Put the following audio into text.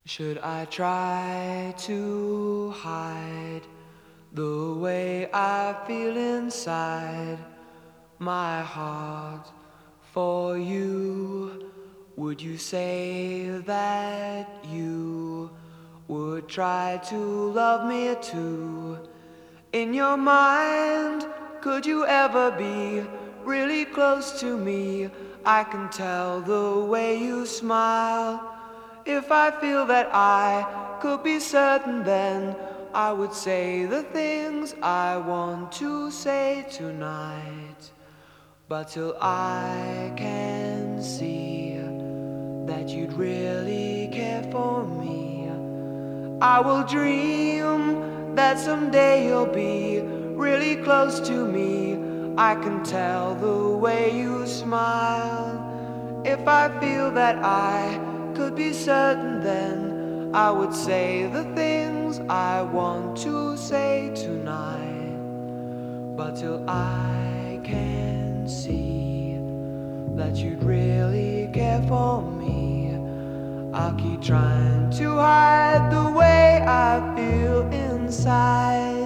Should I try to hide the way I feel inside my heart for you? Would you say that you would try to love me too? In your mind, could you ever be really close to me? I can tell the way you smile. If I feel that I could be certain, then I would say the things I want to say tonight. But till I can see that you'd really care for me, I will dream that someday you'll be really close to me. I can tell the way you smile. If I feel that I could be certain, then I would say the things I want to say tonight. But till I can see that you'd really care for me, I'll keep trying to hide the way I feel inside.